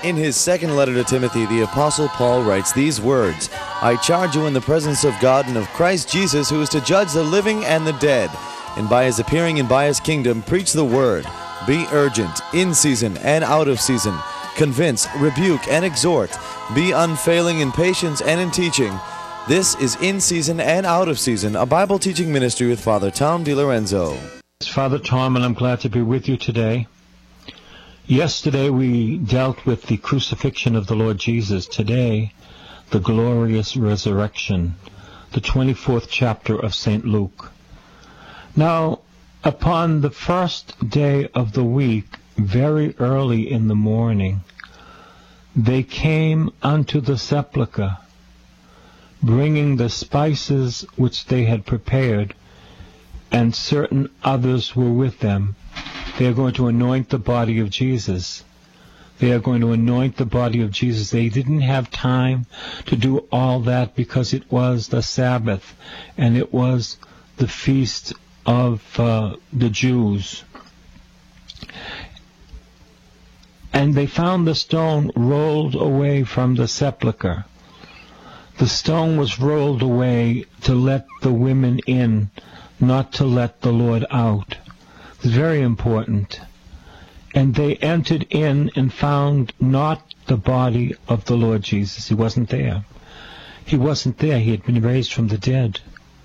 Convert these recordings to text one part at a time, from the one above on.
In his second letter to Timothy, the Apostle Paul writes these words, I charge you in the presence of God and of Christ Jesus, who is to judge the living and the dead, and by his appearing and by his kingdom, preach the word. Be urgent, in season and out of season. Convince, rebuke, and exhort. Be unfailing in patience and in teaching. This is In Season and Out of Season, a Bible teaching ministry with Father Tom DiLorenzo. It's Father Tom, and I'm glad to be with you today. Yesterday we dealt with the crucifixion of the Lord Jesus. Today, the glorious resurrection, the 24th chapter of St. Luke. Now, upon the first day of the week, very early in the morning, they came unto the sepulchre, bringing the spices which they had prepared, and certain others were with them. They are going to anoint the body of Jesus. They are going to anoint the body of Jesus. They didn't have time to do all that because it was the Sabbath and it was the feast of the Jews. And they found the stone rolled away from the sepulchre. The stone was rolled away to let the women in, not to let the Lord out. It's very important. And they entered in and found not the body of the Lord Jesus. He wasn't there. He wasn't there. He had been raised from the dead.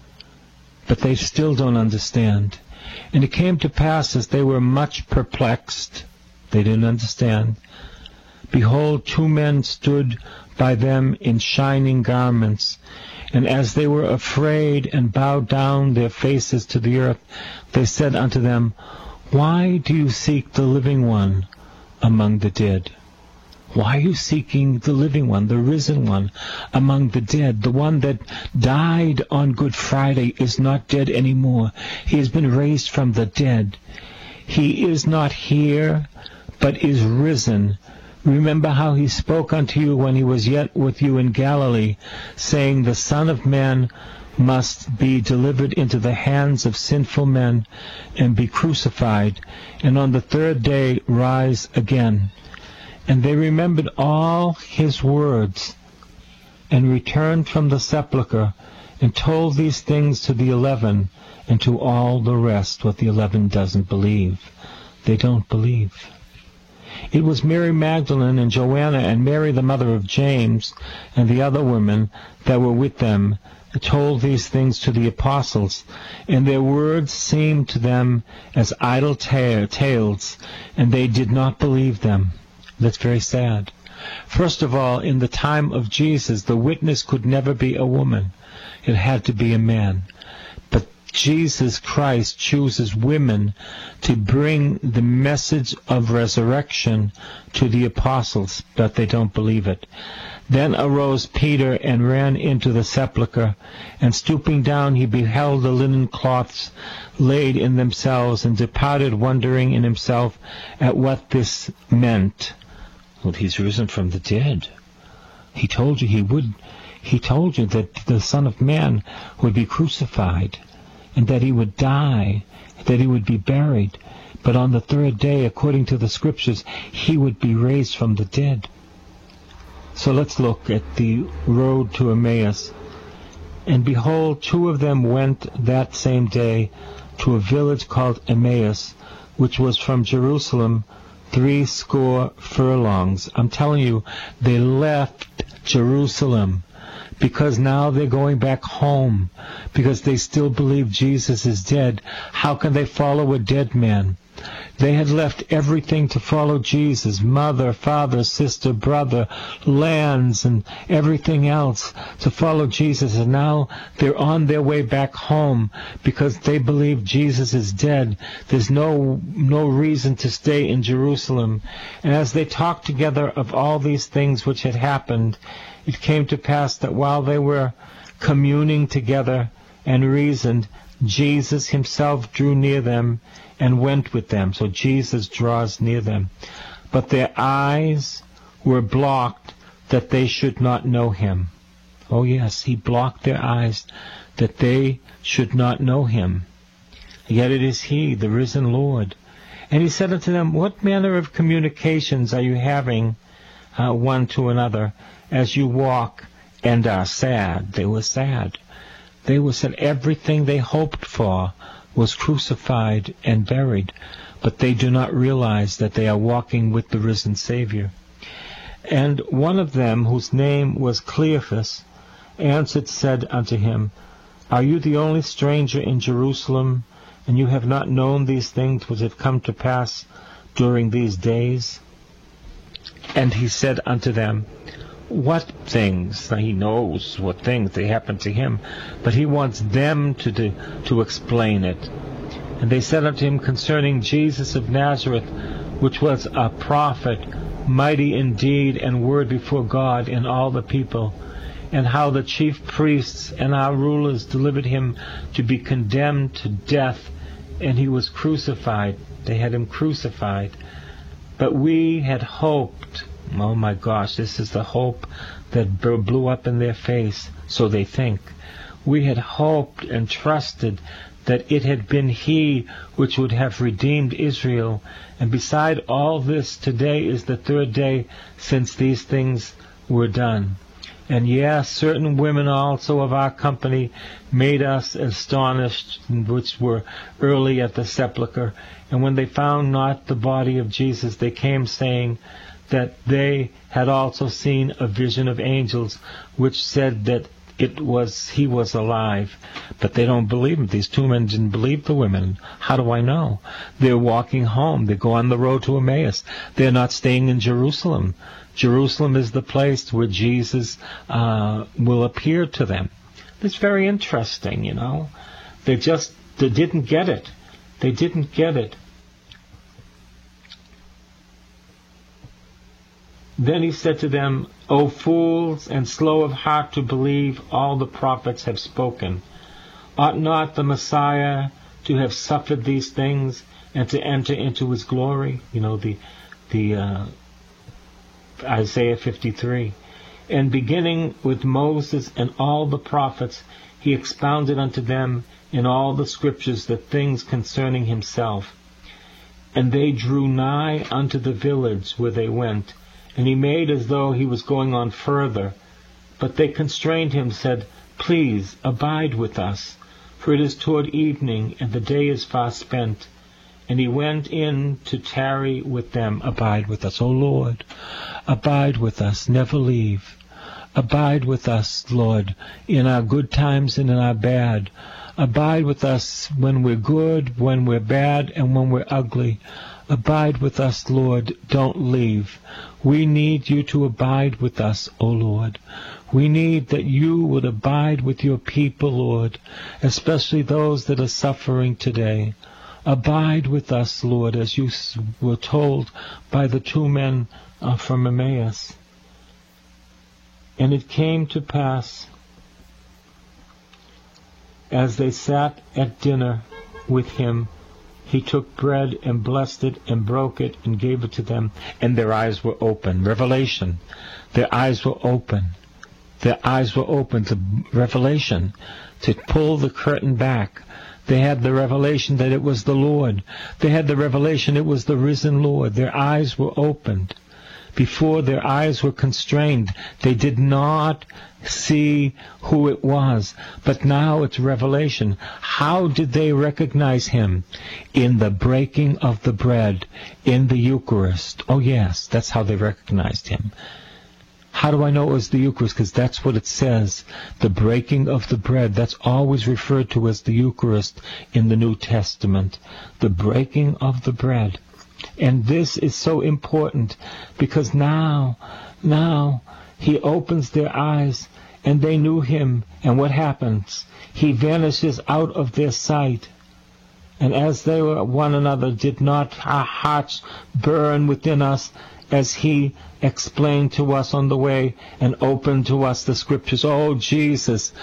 But they still don't understand. And it came to pass, as they were much perplexed, they didn't understand, behold, two men stood by them in shining garments. And as they were afraid and bowed down their faces to the earth, they said unto them, Why do you seek the living one among the dead? Why are you seeking the living one, the risen one among the dead? The one that died on Good Friday is not dead anymore. He has been raised from the dead. He is not here, but is risen. Remember how he spoke unto you when he was yet with you in Galilee, saying, The Son of Man must be delivered into the hands of sinful men and be crucified, and on the third day rise again. And they remembered all his words, and returned from the sepulchre, and told these things to the 11, and to all the rest. What the 11 doesn't believe. They don't believe. It was Mary Magdalene and Joanna and Mary the mother of James and the other women that were with them told these things to the apostles, and their words seemed to them as idle tales, and they did not believe them. That's very sad. First of all, in the time of Jesus, the witness could never be a woman. It had to be a man. But Jesus Christ chooses women to bring the message of resurrection to the apostles, but they don't believe it. Then arose Peter and ran into the sepulchre, and stooping down he beheld the linen cloths laid in themselves, and departed wondering in himself at what this meant. Well, he's risen from the dead. He told you he would. He told you that the Son of Man would be crucified, and that he would die, that he would be buried, but on the third day, according to the Scriptures, he would be raised from the dead. So let's look at the road to Emmaus. And behold, two of them went that same day to a village called Emmaus, which was from Jerusalem 80 furlongs. I'm telling you, they left Jerusalem because now they're going back home, because they still believe Jesus is dead. How can they follow a dead man? They had left everything to follow Jesus, mother, father, sister, brother, lands, and everything else to follow Jesus. And now they're on their way back home because they believe Jesus is dead. There's no reason to stay in Jerusalem. And as they talked together of all these things which had happened, it came to pass that while they were communing together and reasoned, Jesus himself drew near them and went with them. So Jesus draws near them. But their eyes were blocked that they should not know him. Oh yes, he blocked their eyes that they should not know him. Yet it is he, the risen Lord. And he said unto them, What manner of communications are you having one to another, as you walk and are sad. They were sad. They were sad. Everything they hoped for was crucified and buried, but they do not realize that they are walking with the risen Savior. And one of them, whose name was Cleophas, answered, said unto him, Are you the only stranger in Jerusalem, and you have not known these things which have come to pass during these days? And he said unto them, What things? Now he knows what things they happened to him, but he wants them to explain it. And they said unto him concerning Jesus of Nazareth, which was a prophet, mighty in deed and word before God and all the people, and how the chief priests and our rulers delivered him to be condemned to death, and he was crucified. They had him crucified. But we had hoped, oh my gosh, this is the hope that blew up in their face, so they think. We had hoped and trusted that it had been he which would have redeemed Israel. And beside all this, today is the third day since these things were done. And yes, certain women also of our company made us astonished, which were early at the sepulchre. And when they found not the body of Jesus, they came saying that they had also seen a vision of angels, which said that he was alive. But they don't believe him. These two men didn't believe the women. How do I know? They're walking home. They go on the road to Emmaus. They're not staying in Jerusalem. Jerusalem is the place where Jesus will appear to them. It's very interesting, you know. They didn't get it. They didn't get it. Then he said to them, O fools, and slow of heart to believe all the prophets have spoken. Ought not the Messiah to have suffered these things and to enter into his glory? You know, the Isaiah 53. And beginning with Moses and all the prophets, he expounded unto them in all the scriptures the things concerning himself. And they drew nigh unto the village where they went, and he made as though he was going on further. But they constrained him, said, Please, abide with us, for it is toward evening, and the day is far spent. And he went in to tarry with them. Abide with us, O Lord. Abide with us, never leave. Abide with us, Lord, in our good times and in our bad. Abide with us when we're good, when we're bad, and when we're ugly. Abide with us, Lord. Don't leave. We need you to abide with us, O Lord. We need that you would abide with your people, Lord, especially those that are suffering today. Abide with us, Lord, as you were told by the two men from Emmaus. And it came to pass, as they sat at dinner with him, he took bread and blessed it and broke it and gave it to them, and their eyes were open. Revelation. Their eyes were open. Their eyes were open to revelation, to pull the curtain back. They had the revelation that it was the Lord. They had the revelation it was the risen Lord. Their eyes were opened. Before, their eyes were constrained. They did not see who it was. But now it's revelation. How did they recognize him? In the breaking of the bread, in the Eucharist. Oh yes, that's how they recognized him. How do I know it was the Eucharist? Because that's what it says. The breaking of the bread. That's always referred to as the Eucharist in the New Testament. The breaking of the bread. And this is so important because now he opens their eyes and they knew him. And what happens? He vanishes out of their sight. And as they were one another, did not our hearts burn within us as he explained to us on the way and opened to us the scriptures? Oh, Jesus,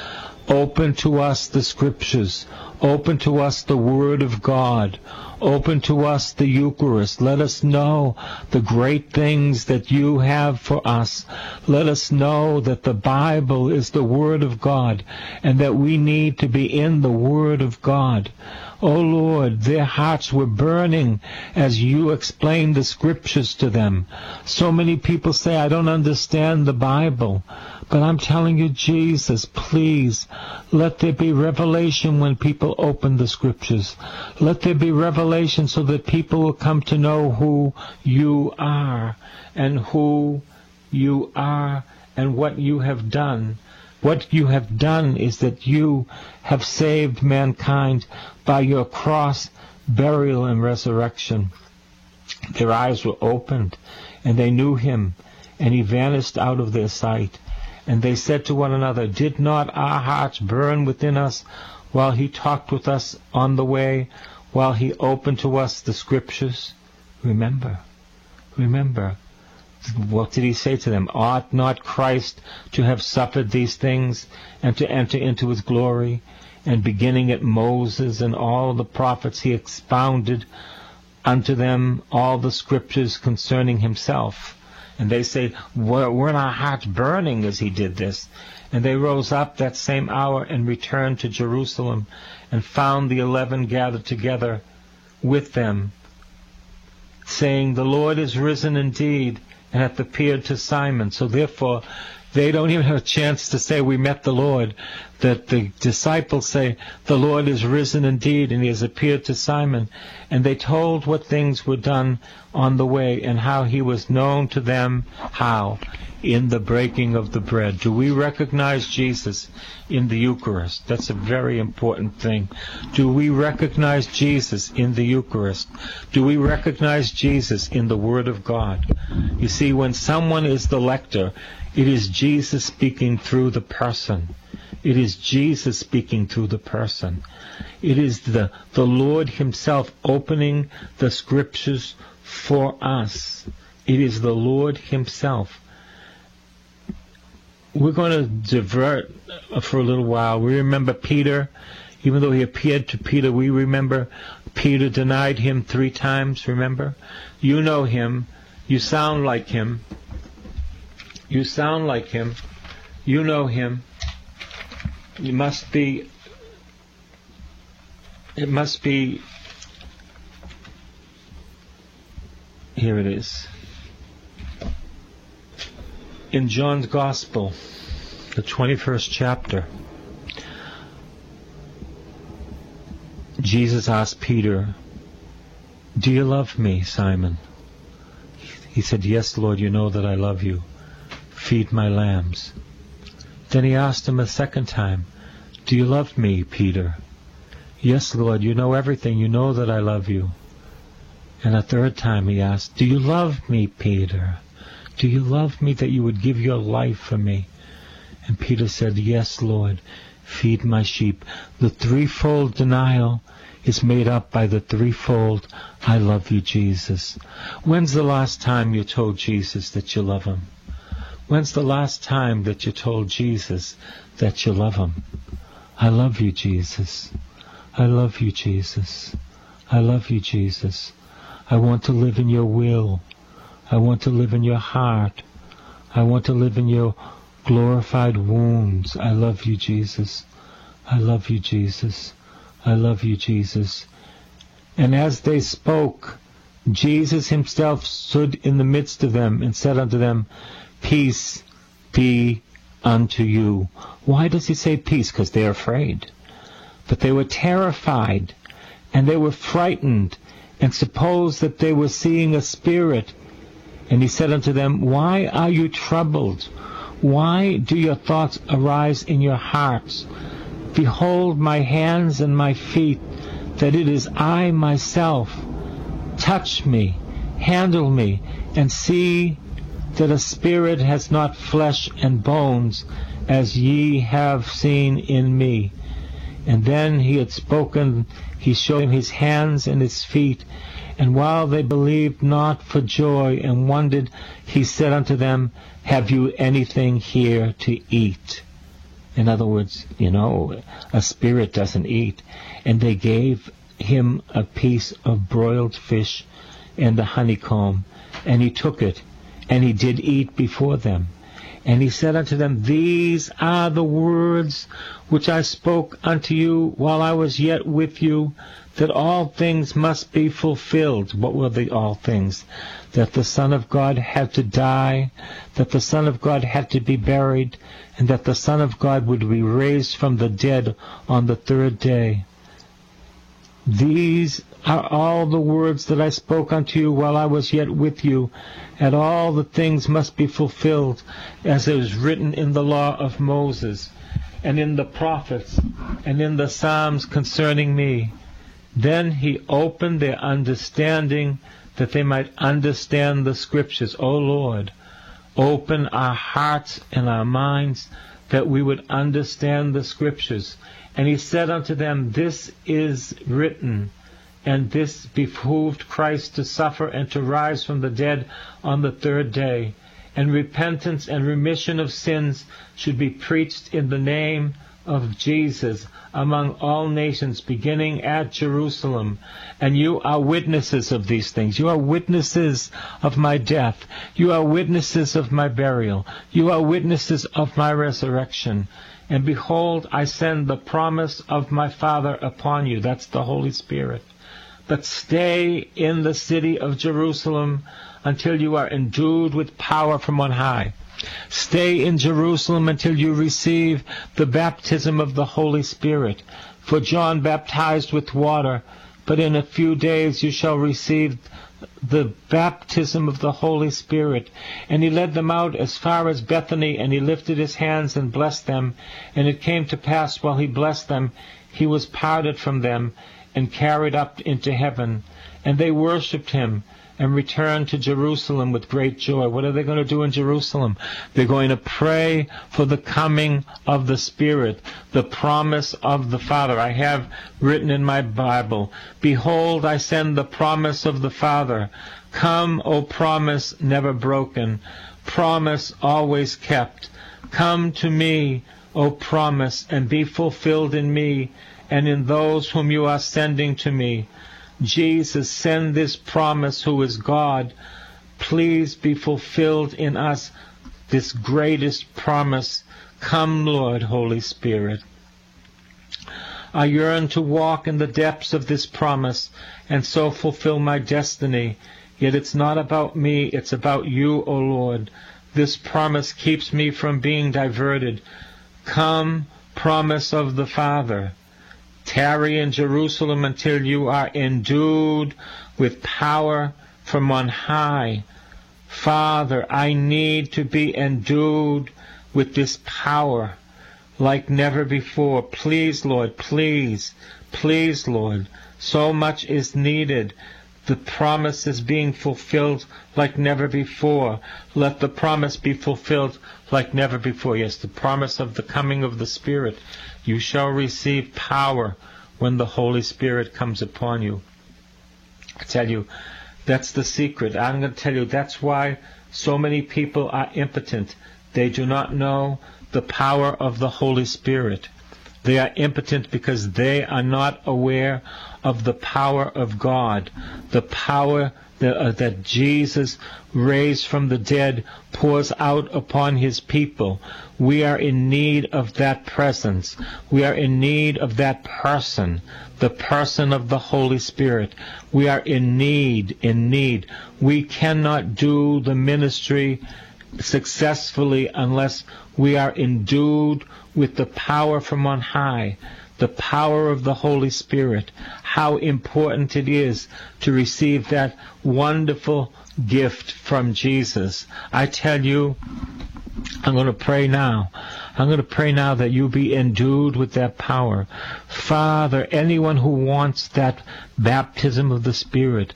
Open to us the Scriptures. Open to us the Word of God. Open to us the Eucharist. Let us know the great things that you have for us. Let us know that the Bible is the Word of God and that we need to be in the Word of God. Oh Lord, their hearts were burning as you explained the Scriptures to them. So many people say, I don't understand the Bible. But I'm telling you, Jesus, please, let there be revelation when people open the Scriptures. Let there be revelation so that people will come to know who you are and who you are and what you have done. What you have done is that you have saved mankind by your cross, burial, and resurrection. Their eyes were opened, and they knew him, and he vanished out of their sight. And they said to one another, did not our hearts burn within us while he talked with us on the way, while he opened to us the Scriptures? Remember. What did he say to them? Ought not Christ to have suffered these things and to enter into his glory? And beginning at Moses and all the prophets, he expounded unto them all the Scriptures concerning himself. And they say, weren't our hearts burning as he did this? And they rose up that same hour and returned to Jerusalem and found the 11 gathered together with them, saying, the Lord is risen indeed and hath appeared to Simon. So therefore, they don't even have a chance to say, we met the Lord. That the disciples say, the Lord is risen indeed, and he has appeared to Simon. And they told what things were done on the way, and how he was known to them. How? In the breaking of the bread. Do we recognize Jesus in the Eucharist? That's a very important thing. Do we recognize Jesus in the Eucharist? Do we recognize Jesus in the Word of God? You see, when someone is the lector, it is Jesus speaking through the person. It is Jesus speaking through the person. It is the Lord himself opening the Scriptures for us. It is the Lord himself. We're going to divert for a little while. We remember Peter. Even though he appeared to Peter, we remember Peter denied him 3 times, remember? You know him. You sound like him. You sound like him. You know him. It must be, here it is. In John's Gospel, the 21st chapter, Jesus asked Peter, do you love me, Simon? He said, yes, Lord, you know that I love you. Feed my lambs. Then he asked him a second time, do you love me, Peter? Yes, Lord, you know everything. You know that I love you. And a third time he asked, do you love me, Peter? Do you love me that you would give your life for me? And Peter said, yes, Lord, feed my sheep. The threefold denial is made up by the threefold, I love you, Jesus. When's the last time you told Jesus that you love him? When's the last time that you told Jesus that you love him? I love you, Jesus. I love you, Jesus. I love you, Jesus. I want to live in your will. I want to live in your heart. I want to live in your glorified wounds. I love you, Jesus. I love you, Jesus. I love you, Jesus. And as they spoke, Jesus himself stood in the midst of them and said unto them, peace be unto you. Why does he say peace? Because they're afraid. But they were terrified, and they were frightened, and supposed that they were seeing a spirit. And he said unto them, why are you troubled? Why do your thoughts arise in your hearts? Behold my hands and my feet, that it is I myself. Touch me, handle me, and see that a spirit has not flesh and bones, as ye have seen in me. And then he had spoken, he showed him his hands and his feet. And while they believed not for joy and wondered, he said unto them, have you anything here to eat? In other words, a spirit doesn't eat. And they gave him a piece of broiled fish and the honeycomb, and he took it, and he did eat before them. And he said unto them, These are the words which I spoke unto you while I was yet with you, that all things must be fulfilled. What were the all things? That the Son of God had to die, that the Son of God had to be buried, and that the Son of God would be raised from the dead on the third day. These are all the words that I spoke unto you while I was yet with you, and all the things must be fulfilled, as it is written in the law of Moses, and in the prophets, and in the Psalms concerning me. Then he opened their understanding, that they might understand the Scriptures. O Lord, open our hearts and our minds, that we would understand the Scriptures. And he said unto them, This is written, and this behooved Christ to suffer and to rise from the dead on the third day. And repentance and remission of sins should be preached in the name of Jesus among all nations, beginning at Jerusalem. And you are witnesses of these things. You are witnesses of my death. You are witnesses of my burial. You are witnesses of my resurrection. And behold, I send the promise of my Father upon you. That's the Holy Spirit. But stay in the city of Jerusalem until you are endued with power from on high. Stay in Jerusalem until you receive the baptism of the Holy Spirit. For John baptized with water, but in a few days you shall receive the baptism of the Holy Spirit. And he led them out as far as Bethany, and he lifted his hands and blessed them. And it came to pass, while he blessed them, he was parted from them and carried up into heaven. And they worshipped him and returned to Jerusalem with great joy. What are they going to do in Jerusalem? They're going to pray for the coming of the Spirit, the promise of the Father. I have written in my Bible, Behold, I send the promise of the Father. Come, O promise never broken, promise always kept. Come to me, O promise, and be fulfilled in me and in those whom you are sending to me. Jesus, send this promise, who is God. Please be fulfilled in us this greatest promise. Come, Lord, Holy Spirit. I yearn to walk in the depths of this promise and so fulfill my destiny. Yet it's not about me, it's about you, O Lord. This promise keeps me from being diverted. Come, promise of the Father. Tarry in Jerusalem until you are endued with power from on high. Father, I need to be endued with this power like never before. Please, Lord, please, please, Lord. So much is needed. The promise is being fulfilled like never before. Let the promise be fulfilled like never before. Yes, the promise of the coming of the Spirit. You shall receive power when the Holy Spirit comes upon you. I tell you, that's the secret. I'm going to tell you, that's why so many people are impotent. They do not know the power of the Holy Spirit. They are impotent because they are not aware of the power of God, the power that Jesus raised from the dead pours out upon his people. We are in need of that presence. We are in need of that person, the person of the Holy Spirit. We are in need. We cannot do the ministry successfully unless we are endued with the power from on high, the power of the Holy Spirit. How important it is to receive that wonderful gift from Jesus. I tell you, I'm going to pray now. I'm going to pray now that you be endued with that power. Father, anyone who wants that baptism of the Spirit,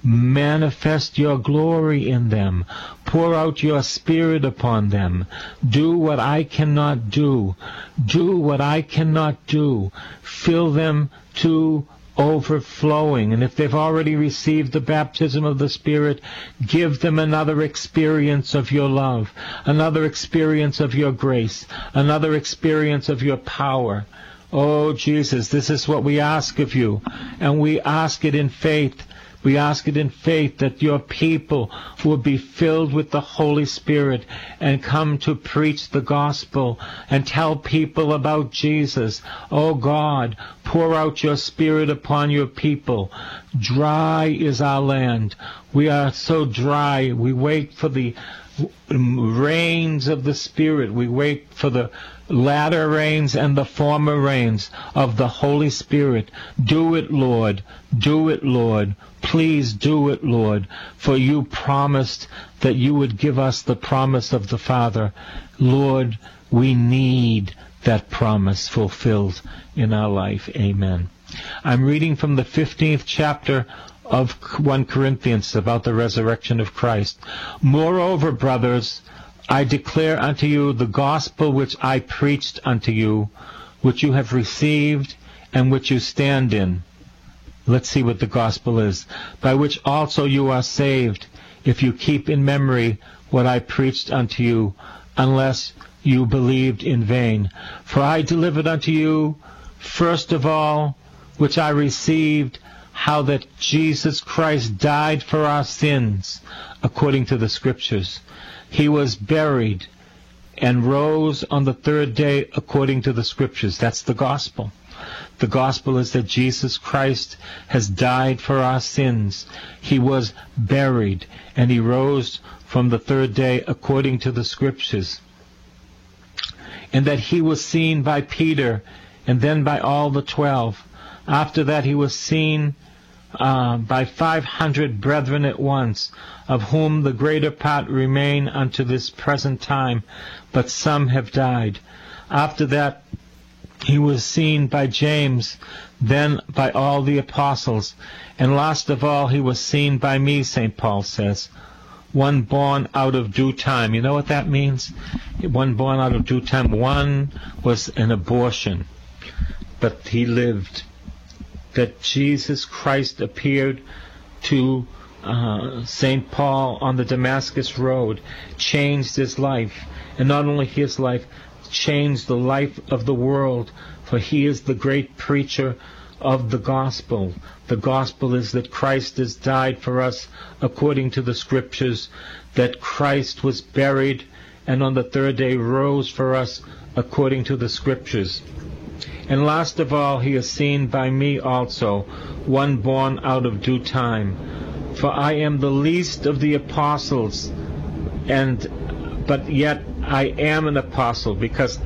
manifest your glory in them. Pour out your Spirit upon them. Do what I cannot do. Do what I cannot do. Fill them to overflowing. And if they've already received the baptism of the Spirit, give them another experience of your love, another experience of your grace, another experience of your power. Oh, Jesus, this is what we ask of you, and we ask it in faith. We ask it in faith that your people will be filled with the Holy Spirit and come to preach the gospel and tell people about Jesus. Oh God, pour out your Spirit upon your people. Dry is our land. We are so dry. We wait for the rains of the Spirit. We wait for the latter rains and the former rains of the Holy Spirit. Do it, Lord. Do it, Lord. Please do it, Lord, for you promised that you would give us the promise of the Father. Lord, we need that promise fulfilled in our life. Amen. I'm reading from the 15th chapter of 1 Corinthians about the resurrection of Christ. Moreover, brothers, I declare unto you the gospel which I preached unto you, which you have received and which you stand in. Let's see what the gospel is. By which also you are saved, if you keep in memory what I preached unto you, unless you believed in vain. For I delivered unto you, first of all, which I received, how that Jesus Christ died for our sins, according to the Scriptures. He was buried and rose on the third day, according to the Scriptures. That's the gospel. The gospel is that Jesus Christ has died for our sins. He was buried, and he rose from the third day according to the Scriptures. And that he was seen by Peter, and then by all the 12. After that he was seen by 500 brethren at once, of whom the greater part remain unto this present time, but some have died. After that he was seen by James, then by all the apostles, and last of all he was seen by me, St. Paul says, one born out of due time. You know what that means? One born out of due time. One was an abortion, but he lived. That Jesus Christ appeared to St. Paul on the Damascus Road, changed his life, and not only his life, changed the life of the world, for he is the great preacher of the gospel. The gospel is that Christ has died for us according to the Scriptures, that Christ was buried and on the third day rose for us according to the Scriptures. And last of all he is seen by me also, one born out of due time. For I am the least of the apostles, but yet I am an apostle, because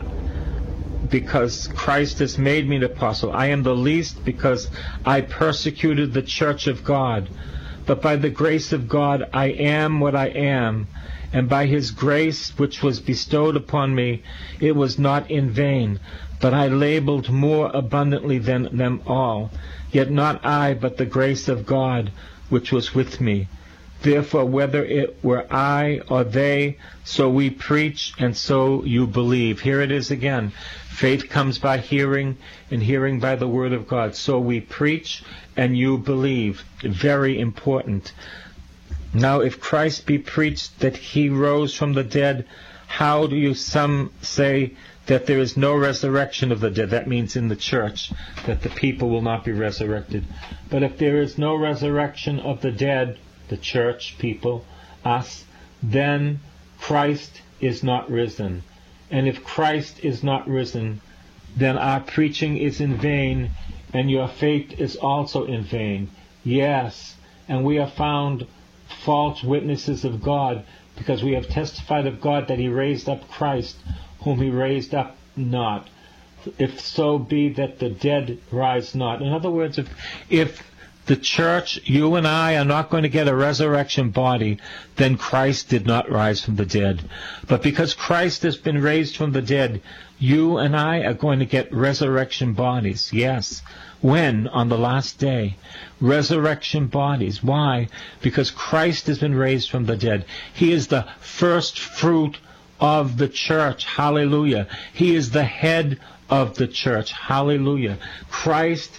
Christ has made me an apostle. I am the least because I persecuted the church of God. But by the grace of God I am what I am, and by his grace which was bestowed upon me, it was not in vain, but I labored more abundantly than them all. Yet not I, but the grace of God which was with me. Therefore, whether it were I or they, so we preach, and so you believe. Here it is again. Faith comes by hearing, and hearing by the word of God. So we preach, and you believe. Very important. Now, if Christ be preached that he rose from the dead, how do you some say that there is no resurrection of the dead? That means in the church, that the people will not be resurrected. But if there is no resurrection of the dead, the church, people, us, then Christ is not risen. And if Christ is not risen, then our preaching is in vain, and your faith is also in vain. Yes, and we are found false witnesses of God, because we have testified of God that he raised up Christ, whom he raised up not. If so be that the dead rise not. In other words, if the church, you and I, are not going to get a resurrection body, then Christ did not rise from the dead. But because Christ has been raised from the dead, you and I are going to get resurrection bodies. Yes. When? On the last day. Resurrection bodies. Why? Because Christ has been raised from the dead. He is the first fruit of the church. Hallelujah. He is the head of the church. Hallelujah. Christ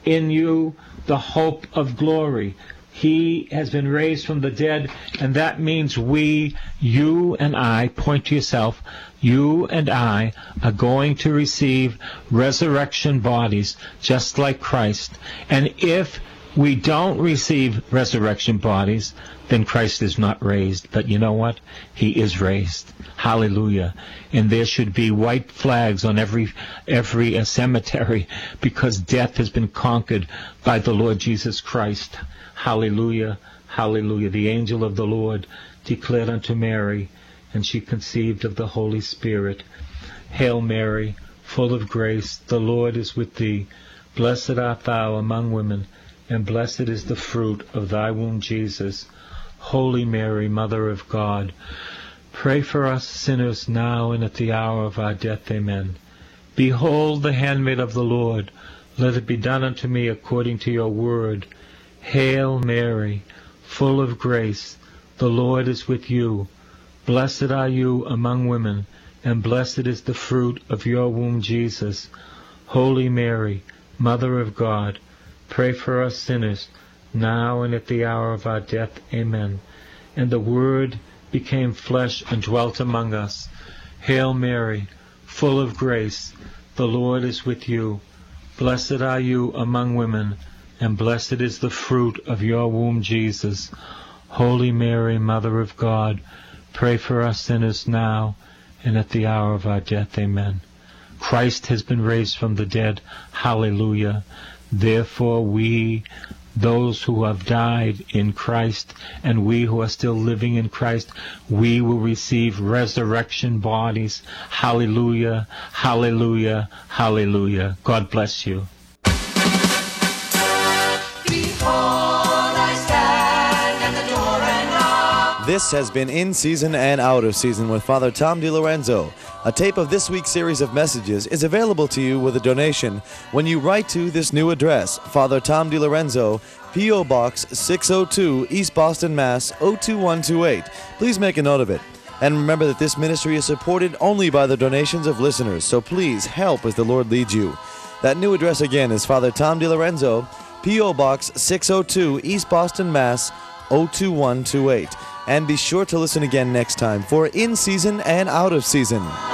in you the hope of glory. He has been raised from the dead, and that means we, you and I, point to yourself, you and I are going to receive resurrection bodies just like Christ. And if we don't receive resurrection bodies, then Christ is not raised. But you know what? He is raised. Hallelujah. And there should be white flags on every cemetery, because death has been conquered by the Lord Jesus Christ. Hallelujah. Hallelujah. The angel of the Lord declared unto Mary, and she conceived of the Holy Spirit. Hail Mary, full of grace, the Lord is with thee. Blessed art thou among women, and blessed is the fruit of thy womb, Jesus. Holy Mary, Mother of God, pray for us sinners now and at the hour of our death. Amen. Behold the handmaid of the Lord. Let it be done unto me according to your word. Hail Mary, full of grace, the Lord is with you. Blessed are you among women, and blessed is the fruit of your womb, Jesus. Holy Mary, Mother of God, pray for us sinners, now and at the hour of our death. Amen. And the Word became flesh and dwelt among us. Hail Mary, full of grace, the Lord is with you. Blessed are you among women, and blessed is the fruit of your womb, Jesus. Holy Mary, Mother of God, pray for us sinners now and at the hour of our death. Amen. Christ has been raised from the dead. Hallelujah. Therefore we, those who have died in Christ, and we who are still living in Christ, we will receive resurrection bodies. Hallelujah, hallelujah, hallelujah. God bless you. This has been In Season and Out of Season with Father Tom DiLorenzo. A tape of this week's series of messages is available to you with a donation when you write to this new address, Father Tom DiLorenzo, P.O. Box 602, East Boston, Mass. 02128. Please make a note of it. And remember that this ministry is supported only by the donations of listeners, so please help as the Lord leads you. That new address again is Father Tom DiLorenzo, P.O. Box 602, East Boston, Mass. 02128. And be sure to listen again next time for In Season and Out of Season.